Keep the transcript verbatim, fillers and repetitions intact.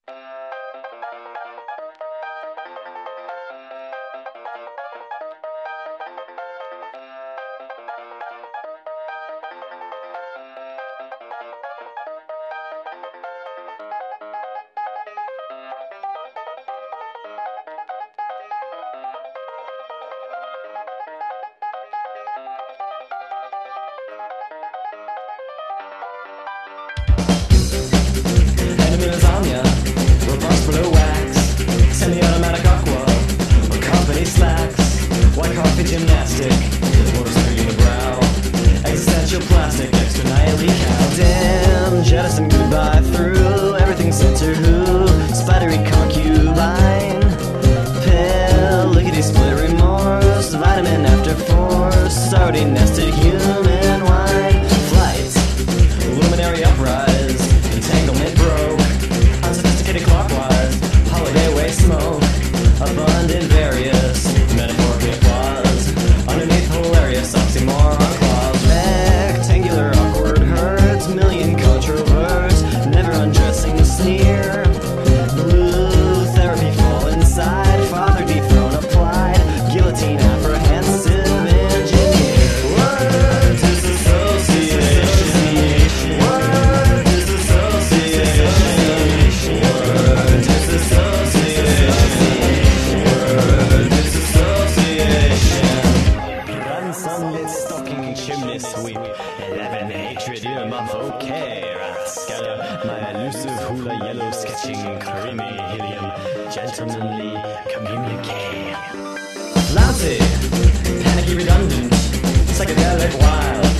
Enemy lasagna, robust blue wax, semi-automatic aqua, or company slacks, white coffee gymnastic, or screen the brow, existential plastic, extra nihile cow. Damn, jettison goodbye through everything center who, spidery concubine, pill, lickety split remorse, vitamin after force, already nested human wine, flights, luminary uprise, entanglement broke, unsophisticated clockwise, holiday way smoke, abundant various, metaphorically applause, underneath hilarious oxymoron clause, rectangular awkward hurts, million controverts, never undressing sneer, blue therapy fall inside, father dethrone applied, guillotine apprehensive engineer, word disassociation, word disassociation, word disassociation, word disassociation. Grandson lit stocking chimney sweep, eleven hatred in a month, okay, rascal. My elusive hula yellow sketching creamy helium, gentlemanly communique. Lousy, panicky redundant, psychedelic wild,